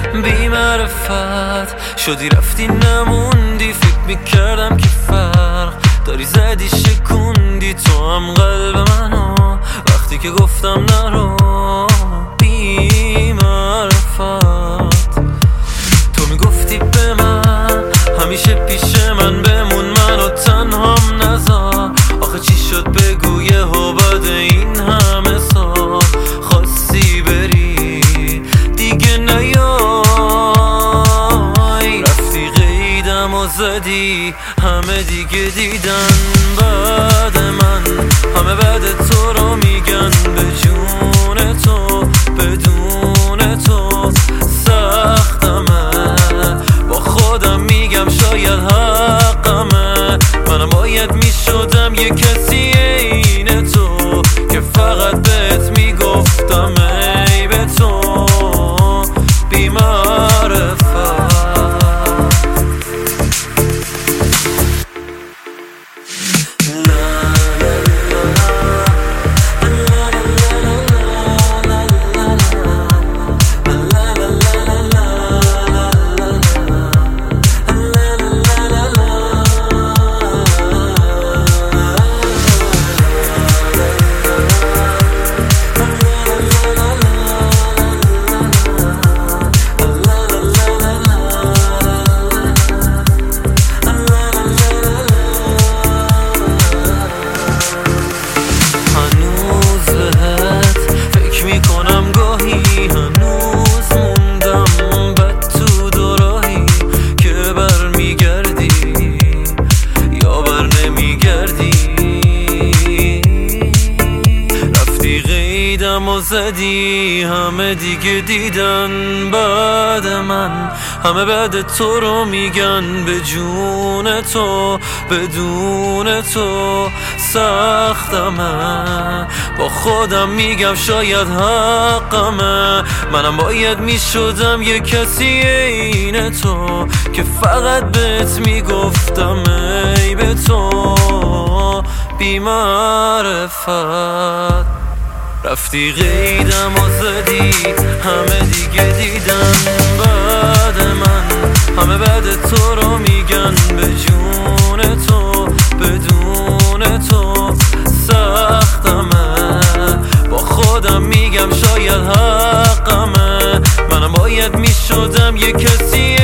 بی معرفت شدی رفتی نموندی، فکر میکردم که فرق داری زدی شکوندی تو هم قلب منو وقتی که گفتم نرو. بی معرفت تو میگفتی به من همیشه پیش من بمون، منو تنهام نذار. آخه چی شد بگو یهو بعد این همه سال خواستی بری دیگه نیای، رفتی قیدم و زدی همه دیگه دیدن بعد من، همه بعد تو رو میگن به جون تو بدون تو سختمه، با خودم میگم شاید حقمه، منم باید میشدم یه کسی عین تو که فقط بهت میگفتم ای به تو بی معرفت. و زدی همه دیگه دیدن بعد من، همه بعد تو رو میگن به جون تو بدون تو سختمه، با خودم میگم شاید حقمه، منم باید میشدم یه کسی عین تو که فقط بهت میگفتم ای به تو بی معرفت. رفتی قیدم و زدی همه دیگه دیدن بعد من، همه بعد تو رو میگن به جون تو بدون تو سختمه، با خودم میگم شاید حقمه، منم باید میشدم یه کسی